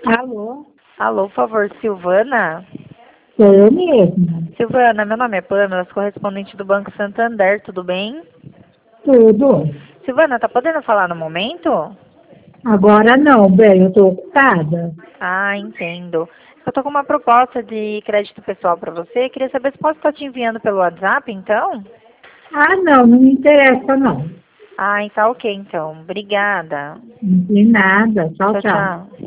Alô? Alô, por favor, Silvana? Sou eu mesma. Silvana, meu nome é Pamela, sou correspondente do Banco Santander, tudo bem? Tudo. Silvana, tá podendo falar no momento? Agora não, bem, eu estou ocupada. Ah, entendo. Eu tô com uma proposta de crédito pessoal para você, queria saber se posso estar te enviando pelo WhatsApp, então? Ah, não me interessa não. Ah, tá ok, então. Obrigada. Não tem nada. Tchau, Tchau, tchau. tchau.